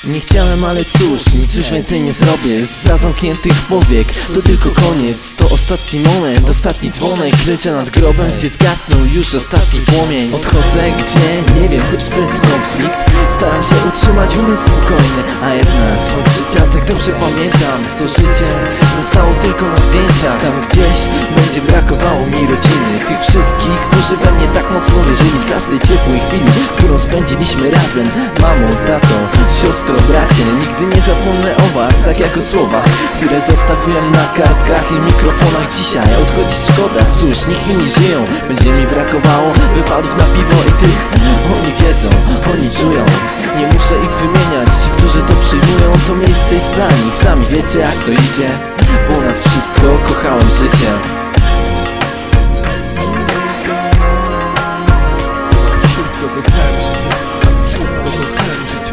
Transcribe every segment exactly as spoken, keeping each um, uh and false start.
Nie chciałem, ale cóż, nic już więcej nie zrobię. Zza zamkniętych powiek, to tylko koniec. To ostatni moment, ostatni dzwonek. Klęczę nad grobem, gdzie zgasnął już ostatni płomień. Odchodzę gdzie? Nie wiem, choć wstęp konflikt. Staram się utrzymać umysł spokojny, a jednak smak życia, tak dobrze pamiętam. To życie zostało tylko na zdjęciach. Tam gdzieś będzie brakowało mi rodziny, tych wszystkich, którzy we mnie tak mocno wierzyli. Każdej ciepłej chwili, którą spędziliśmy razem. Mamo, tato, siostro, bracie, nigdy nie zapomnę o was, tak jak o słowach, które zostawiłem na kartkach i mikrofonach. Dzisiaj odchodzić szkoda, cóż, niech inni żyją. Będzie mi brakowało wypadów na piwo i tych. Oni wiedzą, oni czują, nie muszę ich wymieniać. Ci, którzy to przyjmują, to miejsce jest dla nich. Sami wiecie, jak to idzie. Ponad wszystko kochałem życie. Wszystko kochałem życie. Wszystko kochałem życie.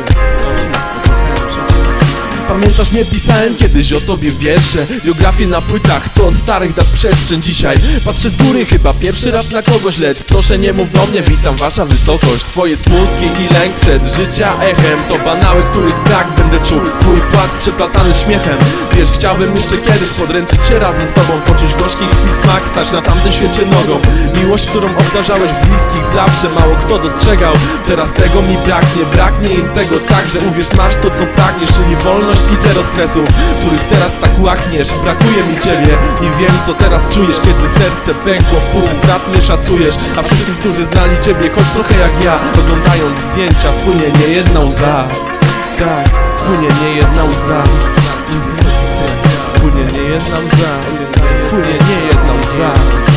Pamiętasz, nie pisałem kiedyś o tobie wiersze, biografię na płytach, to starych dat przestrzeń. Dzisiaj patrzę z góry, chyba pierwszy raz na kogoś, lecz proszę nie mów do mnie, witam wasza wysokość. Twoje smutki i lęk przed życia echem to banały, których brak będę czuł. Twój płacz przeplatany śmiechem. Wiesz, chciałbym jeszcze kiedyś podręczyć się razem z tobą, poczuć gorzki krwi smak, stać na tamtym świecie nogą. Miłość, którą obdarzałeś bliskich zawsze, mało kto dostrzegał. Teraz tego mi braknie, braknie im tego także. Uwierz, masz to co pragniesz, czyli wolność i zero stresów, których teraz tak łakniesz. Brakuje mi ciebie i wiem, co teraz czujesz, kiedy serce pękło, wpływ strat nie szacujesz. A wszystkim, którzy znali ciebie, choć trochę jak ja, oglądając zdjęcia, spłynie niejedna łza. Tak, spłynie niejedna łza. Spłynie niejedna łza. Spłynie niejedna łza.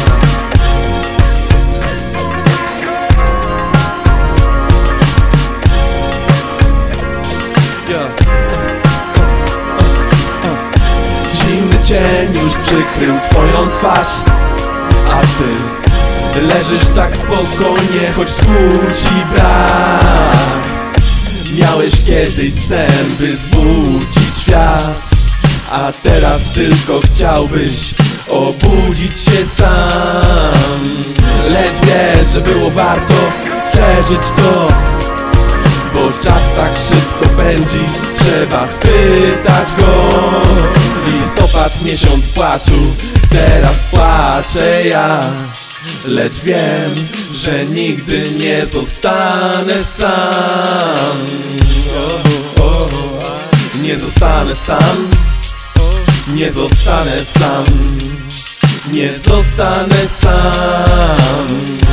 Zimny cień już przykrył twoją twarz, a ty leżysz tak spokojnie, choć tchu ci brak. Miałeś kiedyś sen, by zbudzić świat, a teraz tylko chciałbyś obudzić się sam. Lecz wiesz, że było warto przeżyć to, bo czas tak szybko pędzi, trzeba chwytać go. Listopad, miesiąc płaczu, teraz płaczę ja, lecz wiem, że nigdy nie zostanę sam. oh, oh, oh. Nie zostanę sam, nie zostanę sam, nie zostanę sam.